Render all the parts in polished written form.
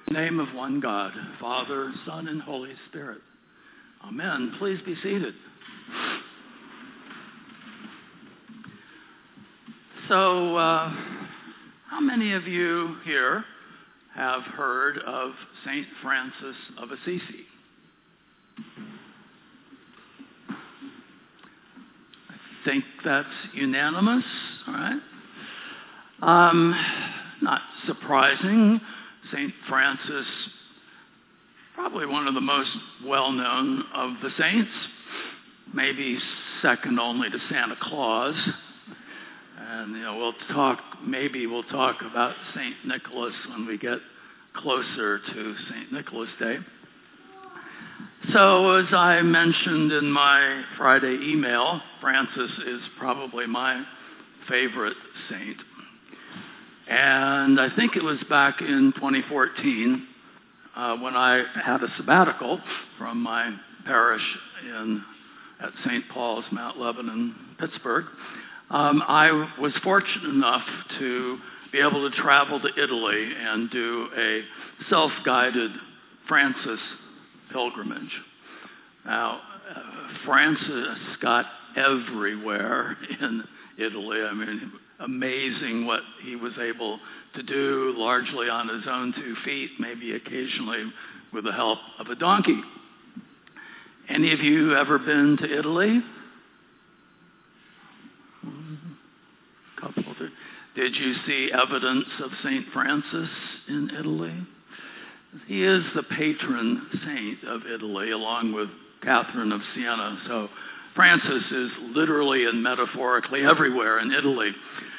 name of one God, Father, Son, and Holy Spirit. Amen. Please be seated. So, how many of you here have heard of St. Francis of Assisi? I think that's unanimous, all right? Not surprising, St. Francis, probably one of the most well-known of the saints, maybe second only to Santa Claus. And we'll talk about St. Nicholas when we get closer to St. Nicholas Day. So as I mentioned in my Friday email, Francis is probably my favorite saint. And I think it was back in 2014 when I had a sabbatical from my parish at St. Paul's, Mount Lebanon, Pittsburgh. I was fortunate enough to be able to travel to Italy and do a self-guided Francis pilgrimage. Now, Francis got everywhere in Italy. I mean, amazing what he was able to do, largely on his own 2 feet, maybe occasionally with the help of a donkey. Any of you ever been to Italy? A couple. Did you see evidence of St. Francis in Italy? He is the patron saint of Italy, along with Catherine of Siena. So Francis is literally and metaphorically everywhere in Italy.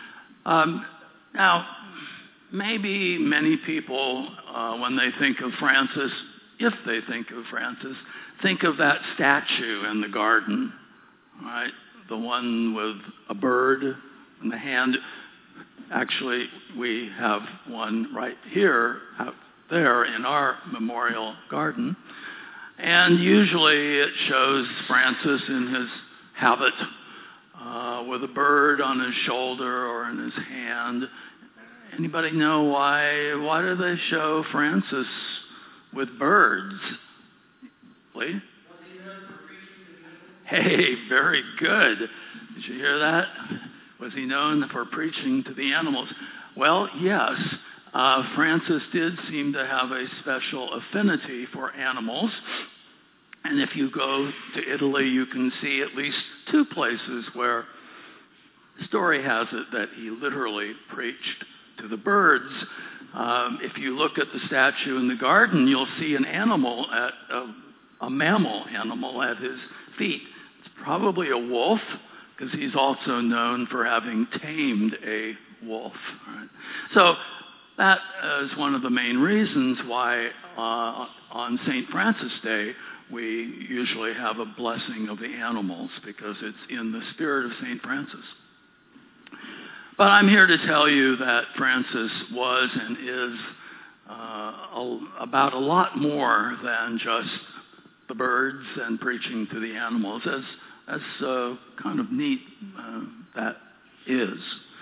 Now, maybe many people, when they think of Francis, if they think of Francis, think of that statue in the garden, right? The one with a bird in the hand. Actually, we have one right here, out there in our memorial garden. And usually it shows Francis in his habit, with a bird on his shoulder or in his hand. Anybody know why? Why do they show Francis with birds? Lee? Hey, very good. Did you hear that? Was he known for preaching to the animals? Well, yes. Francis did seem to have a special affinity for animals. And if you go to Italy, you can see at least 2 places where the story has it that he literally preached to the birds. If you look at the statue in the garden, you'll see an animal, a mammal animal at his feet. It's probably a wolf, because he's also known for having tamed a wolf. Right? So that is one of the main reasons why on St. Francis Day we usually have a blessing of the animals, because it's in the spirit of St. Francis. But I'm here to tell you that Francis was and is about a lot more than just the birds and preaching to the animals, as kind of neat that is.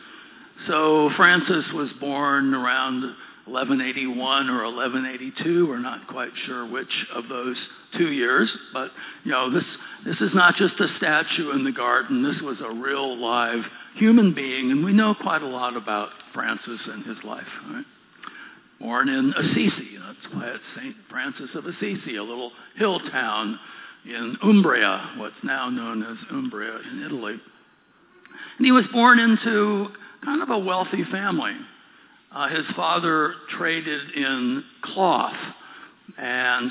So Francis was born around 1181 or 1182. We're not quite sure which of those 2 years, but this is not just a statue in the garden. This was a real live human being, and we know quite a lot about Francis and his life. Right? Born in Assisi, that's why it's St. Francis of Assisi, a little hill town in Umbria, what's now known as Umbria in Italy. And he was born into kind of a wealthy family. His father traded in cloth and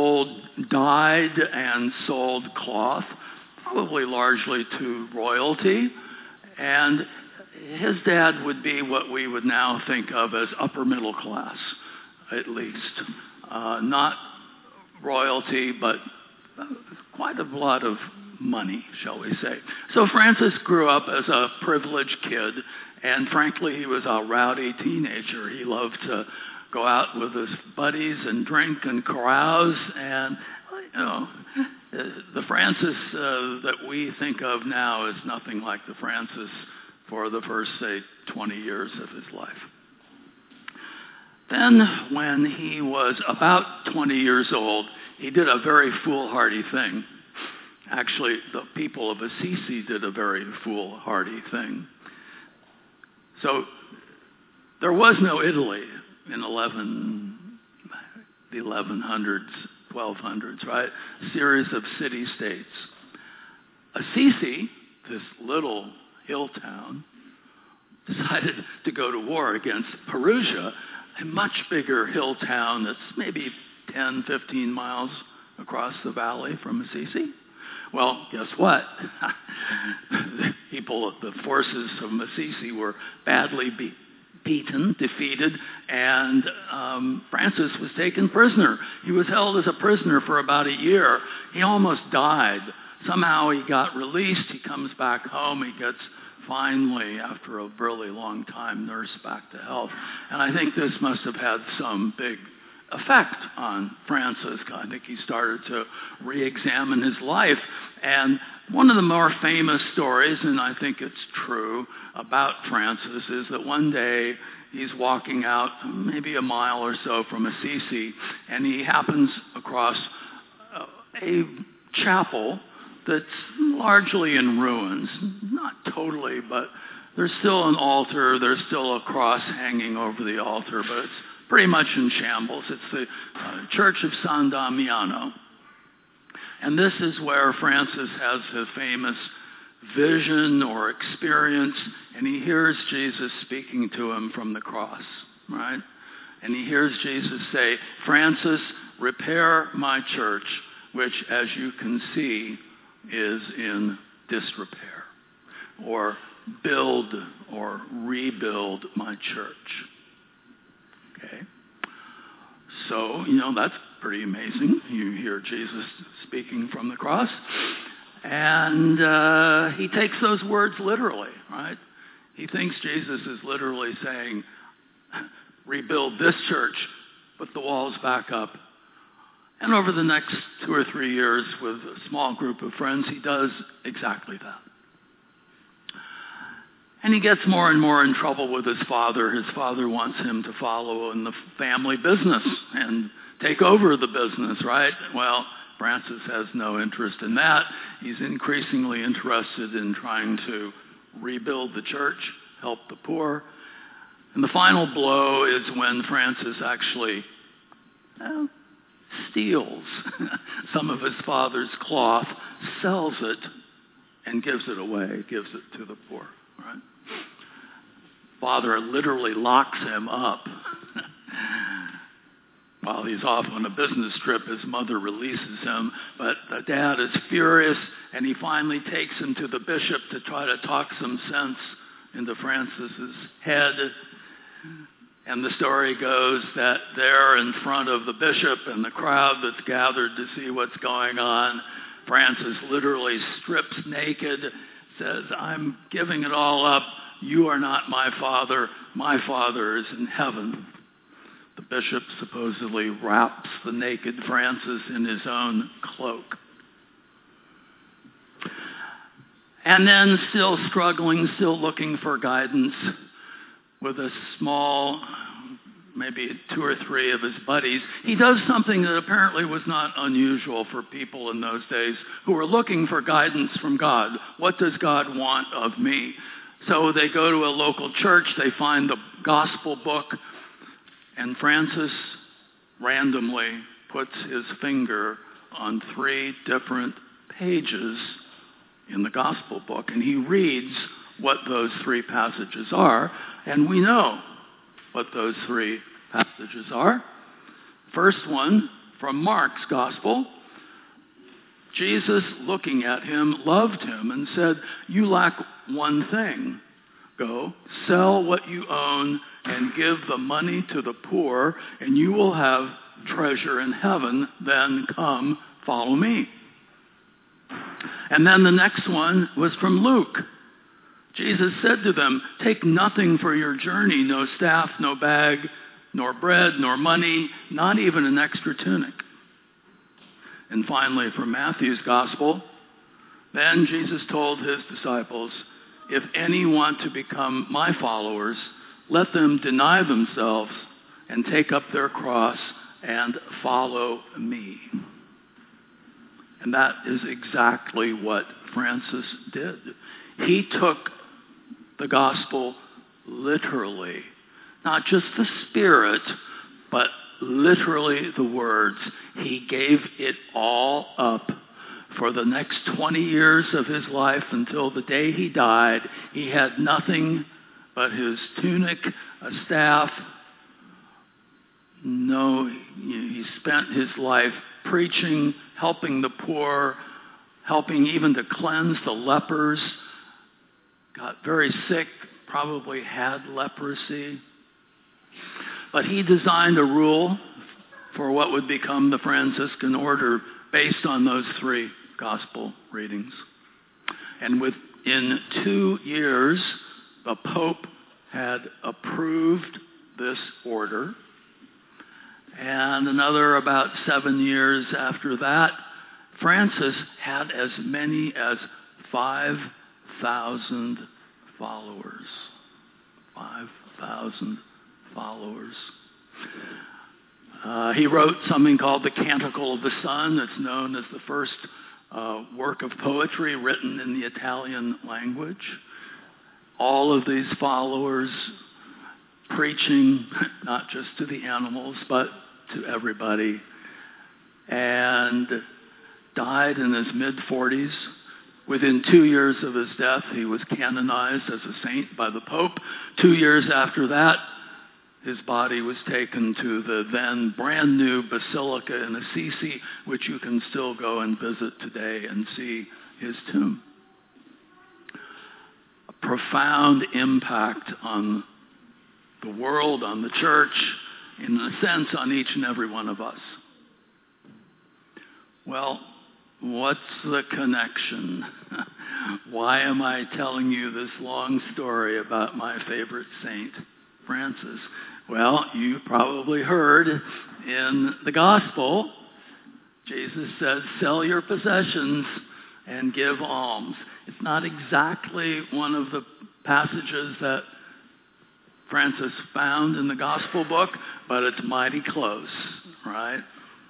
dyed and sold cloth, probably largely to royalty. And his dad would be what we would now think of as upper middle class, at least. Not royalty, but quite a lot of money, shall we say. So Francis grew up as a privileged kid, and frankly, he was a rowdy teenager. He loved to go out with his buddies and drink and carouse, and the Francis that we think of now is nothing like the Francis for the first, say, 20 years of his life. Then, when he was about 20 years old, he did a very foolhardy thing. Actually, the people of Assisi did a very foolhardy thing. So, there was no Italy in the 1100s, 1200s, right? A series of city-states. Assisi, this little hill town, decided to go to war against Perugia, a much bigger hill town that's maybe 10, 15 miles across the valley from Assisi. Well, guess what? The forces of Assisi were badly beaten, defeated, and Francis was taken prisoner. He was held as a prisoner for about a year. He almost died. Somehow he got released. He comes back home. He gets finally, after a really long time, nursed back to health. And I think this must have had some big effect on Francis. I think he started to re-examine his life. And one of the more famous stories, and I think it's true, about Francis is that one day he's walking out maybe a mile or so from Assisi, and he happens across a chapel that's largely in ruins. Not totally, but there's still an altar, there's still a cross hanging over the altar, but it's pretty much in shambles. It's the Church of San Damiano. And this is where Francis has his famous vision or experience, and he hears Jesus speaking to him from the cross, right? And he hears Jesus say, "Francis, repair my church, which, as you can see, is in disrepair," or build or rebuild my church. Okay? So, that's pretty amazing. You hear Jesus speaking from the cross, and he takes those words literally, right? He thinks Jesus is literally saying, rebuild this church, put the walls back up. And over the next 2 or 3 years with a small group of friends, he does exactly that. And he gets more and more in trouble with his father. His father wants him to follow in the family business and take over the business, right? Well, Francis has no interest in that. He's increasingly interested in trying to rebuild the church, help the poor. And the final blow is when Francis actually steals some of his father's cloth, sells it, and gives it away, gives it to the poor, right? Father literally locks him up. While he's off on a business trip, his mother releases him, but the dad is furious, and he finally takes him to the bishop to try to talk some sense into Francis's head. And the story goes that there in front of the bishop and the crowd that's gathered to see what's going on, Francis literally strips naked, says, "I'm giving it all up. You are not my father. My father is in heaven." The bishop supposedly wraps the naked Francis in his own cloak. And then, still struggling, still looking for guidance, with a small, maybe 2 or 3 of his buddies, he does something that apparently was not unusual for people in those days who were looking for guidance from God. What does God want of me? So they go to a local church, they find the gospel book, and Francis randomly puts his finger on 3 different pages in the gospel book, and he reads what those 3 passages are, and we know what those 3 passages are. First one, from Mark's gospel. Jesus, looking at him, loved him and said, "You lack one thing. Go, sell what you own and give the money to the poor, and you will have treasure in heaven. Then come, follow me." And then the next one was from Luke. Jesus said to them, "Take nothing for your journey, no staff, no bag, nor bread, nor money, not even an extra tunic." And finally, from Matthew's gospel, then Jesus told his disciples, "If any want to become my followers, let them deny themselves and take up their cross and follow me. And that is exactly what Francis did. He took the gospel literally, not just the spirit, but literally the words. He gave it all up. For the next 20 years of his life until the day he died, he had nothing but his tunic, a staff. No, he spent his life preaching, helping the poor, helping even to cleanse the lepers. Got very sick, probably had leprosy. But he designed a rule for what would become the Franciscan order based on those three gospel readings. And within 2 years, the Pope had approved this order. And another about 7 years after that, Francis had as many as 5,000 followers. 5,000 followers. He wrote something called the Canticle of the Sun. It's known as the first work of poetry written in the Italian language. All of these followers preaching not just to the animals, but to everybody. And died in his mid-40s. Within 2 years of his death, he was canonized as a saint by the Pope. 2 years after that, his body was taken to the then brand new Basilica in Assisi, which you can still go and visit today and see his tomb. A profound impact on the world, on the church, in a sense, on each and every one of us. Well, what's the connection? Why am I telling you this long story about my favorite saint, Francis? Well, you probably heard in the gospel, Jesus says, sell your possessions and give alms. It's not exactly one of the passages that Francis found in the gospel book, but it's mighty close, right?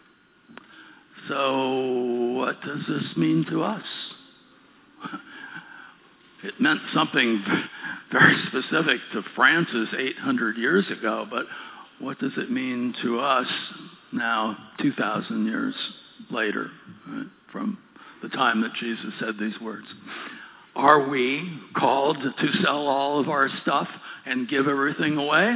So what does this mean to us? It meant something very specific to Francis 800 years ago, but what does it mean to us now, 2,000 years later, right, from the time that Jesus said these words? Are we called to sell all of our stuff and give everything away?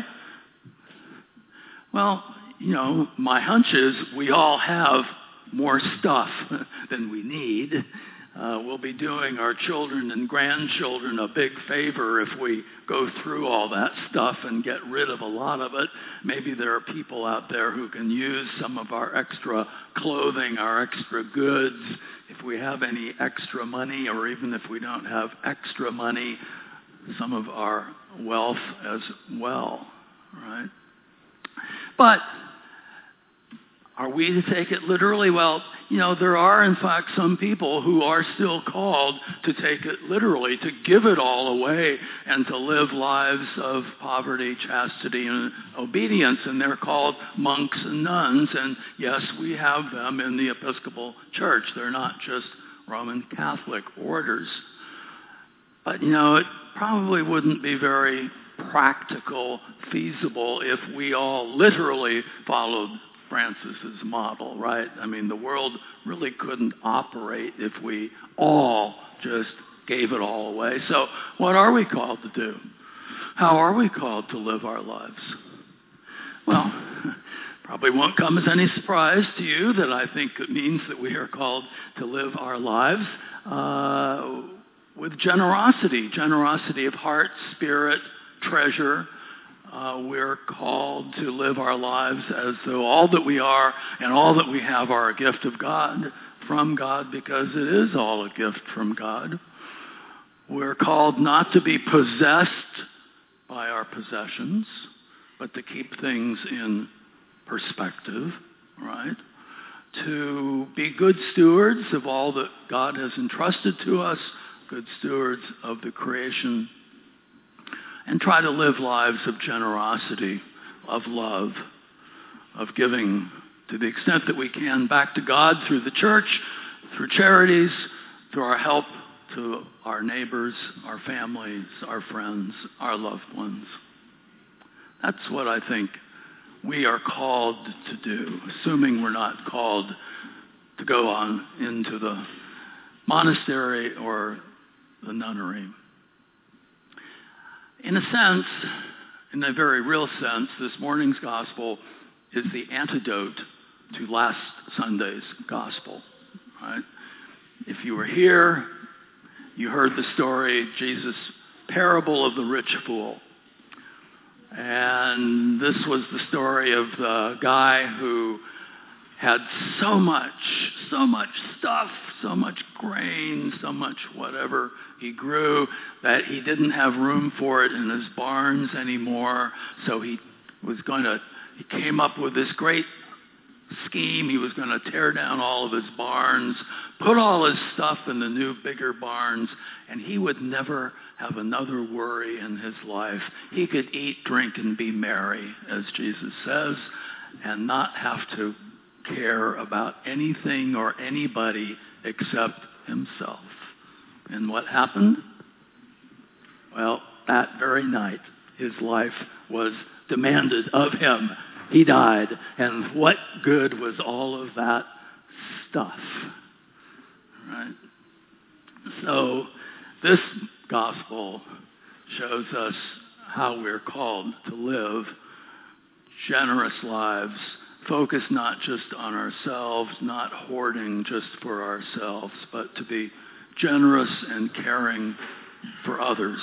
Well, my hunch is we all have more stuff than we need. We'll be doing our children and grandchildren a big favor if we go through all that stuff and get rid of a lot of it. Maybe there are people out there who can use some of our extra clothing, our extra goods, if we have any extra money, or even if we don't have extra money, some of our wealth as well, right? But are we to take it literally? Well, there are, in fact, some people who are still called to take it literally, to give it all away and to live lives of poverty, chastity, and obedience. And they're called monks and nuns. And yes, we have them in the Episcopal Church. They're not just Roman Catholic orders. But, it probably wouldn't be very practical, feasible if we all literally followed Francis's model, right? I mean, the world really couldn't operate if we all just gave it all away. So what are we called to do? How are we called to live our lives? Well, probably won't come as any surprise to you that I think it means that we are called to live our lives with generosity of heart, spirit, treasure. We're called to live our lives as though all that we are and all that we have are a gift of God, from God, because it is all a gift from God. We're called not to be possessed by our possessions, but to keep things in perspective, right? To be good stewards of all that God has entrusted to us, good stewards of the creation, and try to live lives of generosity, of love, of giving to the extent that we can back to God through the church, through charities, through our help to our neighbors, our families, our friends, our loved ones. That's what I think we are called to do, assuming we're not called to go on into the monastery or the nunnery. In a sense, in a very real sense, this morning's gospel is the antidote to last Sunday's gospel. Right? If you were here, you heard the story, Jesus' parable of the rich fool. And this was the story of the guy who had so much stuff, so much grain, so much whatever he grew, that he didn't have room for it in his barns anymore. So he came up with this great scheme. He was going to tear down all of his barns, put all his stuff in the new, bigger barns, and he would never have another worry in his life. He could eat, drink, and be merry, as Jesus says, and not have to care about anything or anybody except himself. And what happened? Well, that very night, his life was demanded of him. He died. And what good was all of that stuff? Right? So this gospel shows us how we're called to live generous lives, focused not just on ourselves, not hoarding just for ourselves, but to be generous and caring for others.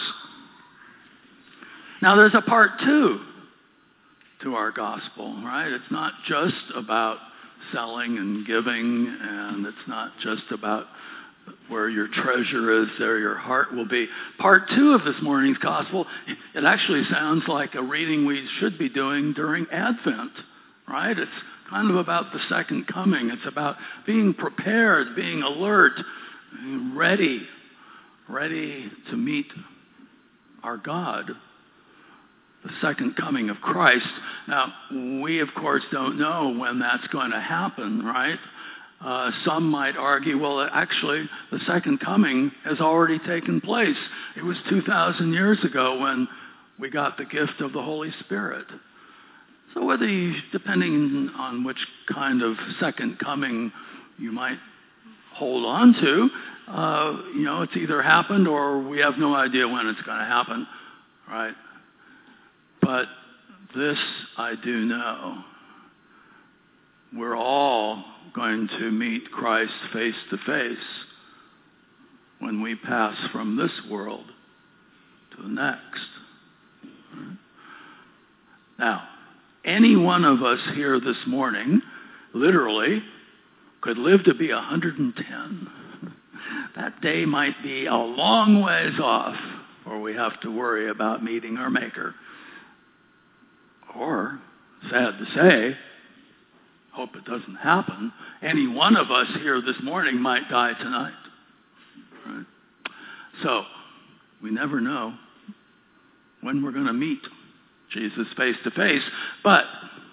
Now there's a part 2 to our gospel, right? It's not just about selling and giving, and it's not just about where your treasure is, there your heart will be. Part 2 of this morning's gospel, it actually sounds like a reading we should be doing during Advent, right? It's kind of about the second coming. It's about being prepared, being alert, ready to meet our God, the second coming of Christ. Now, we, of course, don't know when that's going to happen, right? Some might argue, well, actually, the second coming has already taken place. It was 2,000 years ago when we got the gift of the Holy Spirit. So whether you, depending on which kind of second coming you might hold on to, it's either happened or we have no idea when it's going to happen, right? But this I do know. We're all going to meet Christ face to face when we pass from this world to the next. Now, any one of us here this morning, literally, could live to be 110. That day might be a long ways off, or we have to worry about meeting our Maker. Or, sad to say, hope it doesn't happen, any one of us here this morning might die tonight. Right? So, we never know when we're going to meet Jesus face to face, but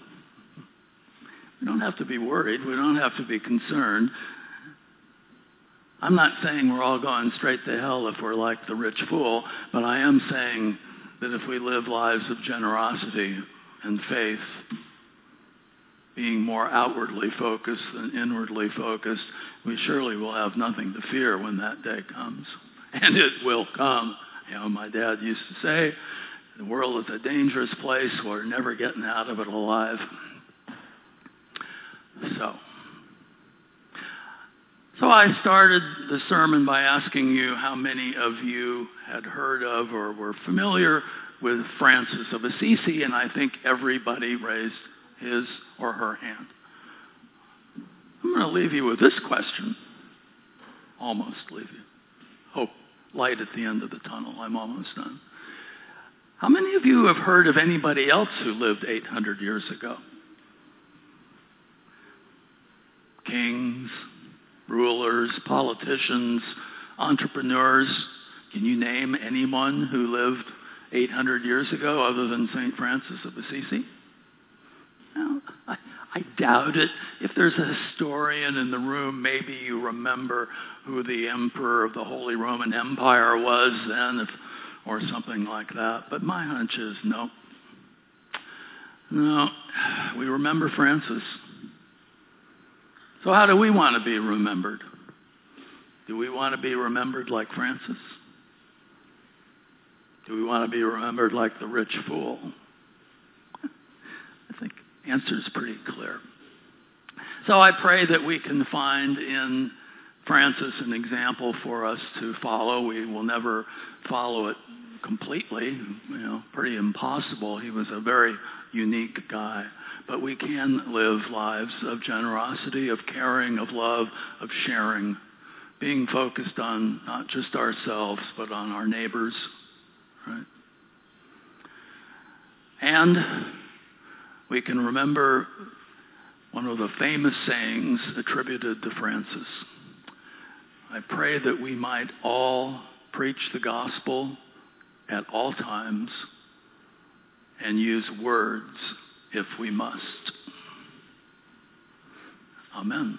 we don't have to be worried. We don't have to be concerned. I'm not saying we're all going straight to hell if we're like the rich fool, but I am saying that if we live lives of generosity and faith, being more outwardly focused than inwardly focused, we surely will have nothing to fear when that day comes. And it will come. My dad used to say, the world is a dangerous place. We're never getting out of it alive. So I started the sermon by asking you how many of you had heard of or were familiar with Francis of Assisi, and I think everybody raised his or her hand. I'm going to leave you with this question. Almost leave you. Hope, light at the end of the tunnel. I'm almost done. How many of you have heard of anybody else who lived 800 years ago? Kings, rulers, politicians, entrepreneurs. Can you name anyone who lived 800 years ago other than St. Francis of Assisi? Well, I doubt it. If there's a historian in the room, maybe you remember who the emperor of the Holy Roman Empire was then, or something like that. But my hunch is no. No, we remember Francis. So how do we want to be remembered? Do we want to be remembered like Francis? Do we want to be remembered like the rich fool? I think the answer is pretty clear. So I pray that we can find in Francis an example for us to follow. We will never follow it completely, pretty impossible. He was a very unique guy. But we can live lives of generosity, of caring, of love, of sharing, being focused on not just ourselves, but on our neighbors, right? And we can remember one of the famous sayings attributed to Francis. I pray that we might all preach the gospel at all times and use words if we must. Amen.